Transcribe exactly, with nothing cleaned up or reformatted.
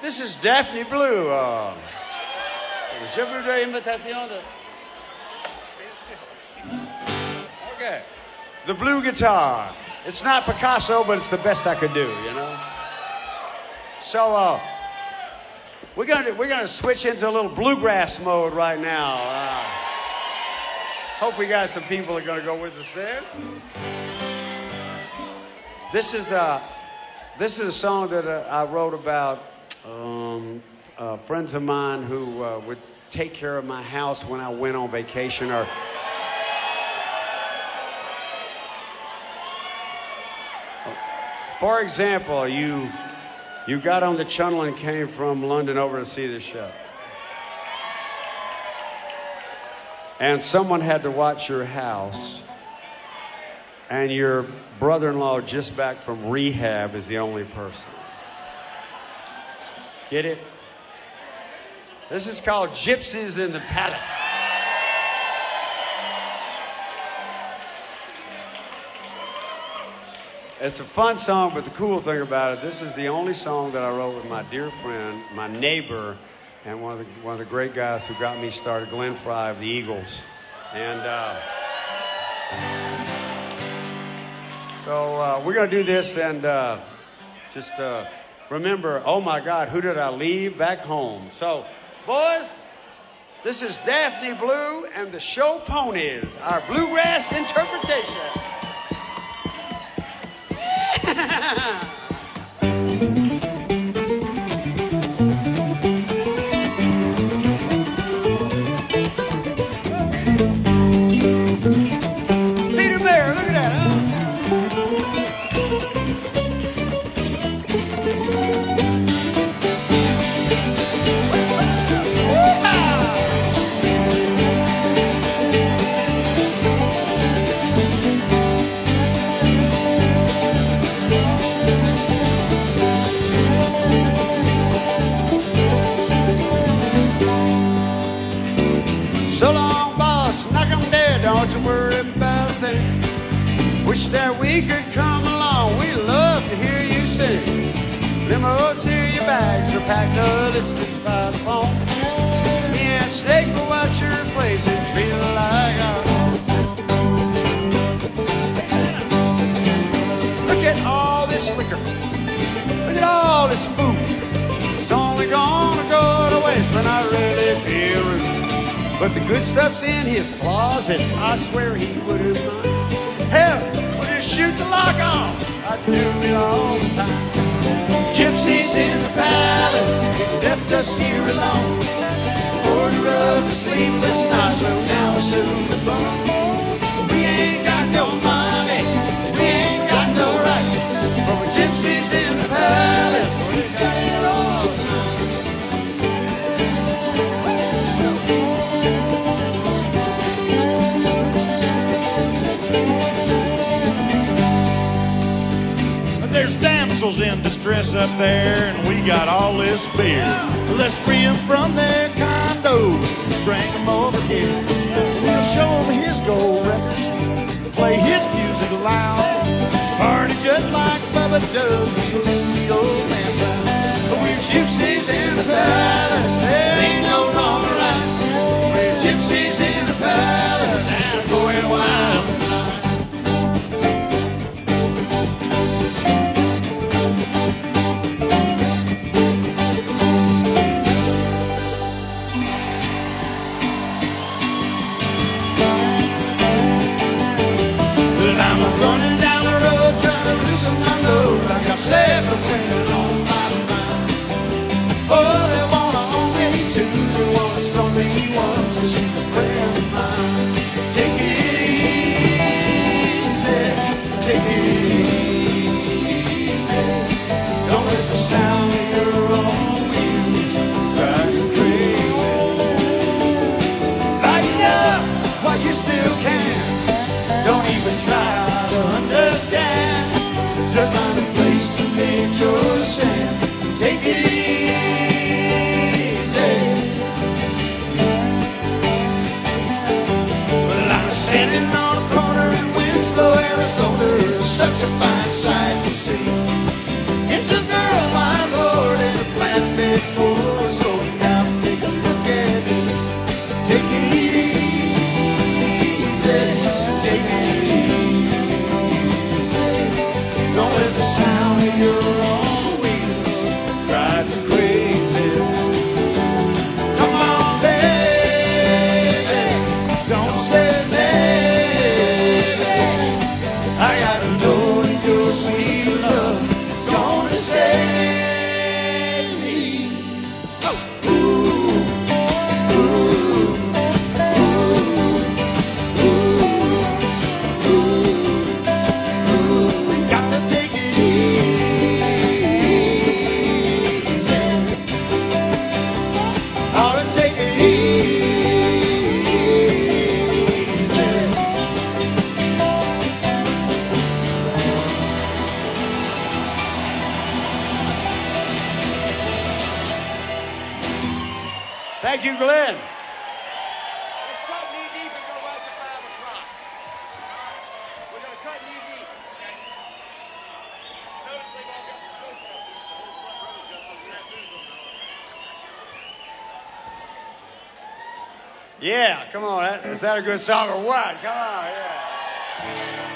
This is Daphne Blue. Uh, je voudrais invitation de... Okay. The blue guitar. It's not Picasso, but it's the best I could do, you know? So, uh, we're gonna, we're gonna switch into a little bluegrass mode right now. Uh, hope we got some people that are gonna go with us there. This is, uh, this is a song that uh, I wrote about um, uh, friends of mine who uh, would take care of my house when I went on vacation, or for example, you you got on the channel and came from London over to see the show, and someone had to watch your house, and your brother-in-law just back from rehab is the only person. Get it? This is called Gypsies in the Palace. It's a fun song, but the cool thing about it, this is the only song that I wrote with my dear friend, my neighbor, and one of the, one of the great guys who got me started, Glenn Fry of the Eagles. And uh, so uh, we're going to do this, and uh, just uh, remember, oh my God, who did I leave back home? So, boys, this is Daphne Blue and the Show Ponies, our bluegrass interpretation. Peter Bear, look at that, huh? So long, boss, knock 'em dead, don't you worry about a thing. Wish that we could come along, we love to hear you sing. Limos, here your bags are packed, the list is by the phone. Me and Snake will watch your place and treat it like our home. Look at all this liquor, look at all this food. It's only gonna go to waste when I really feel rude. But the good stuff's in his closet, I swear he wouldn't mind. Hell, would he shoot the lock off? I'd do it all the time. Gypsies in the palace, left us here alone. Order of the sleepless nights, well now we're soon to bone. We ain't got no money, we ain't got no rights, but we're gypsies in the palace, we got it all the time. There's damsels in distress up there, and we got all this beer. Let's free them from their condos, bring them over here. We'll show them his gold records, play his music loud, party just like Bubba does, we'll let the old man down. But we're gypsies in the palace, there ain't no wrong or right. We're gypsies in the palace, and going wild. Running down the road trying to loosen my load like I said, but when along Thank you, Glenn. Let's cut knee deep and go right to five o'clock. We're going to cut knee deep. Okay. Notice they've all got the show tattoos. The whole front row's got those tattoos on them. Yeah, come on. That, is that a good song or what? Come on, yeah.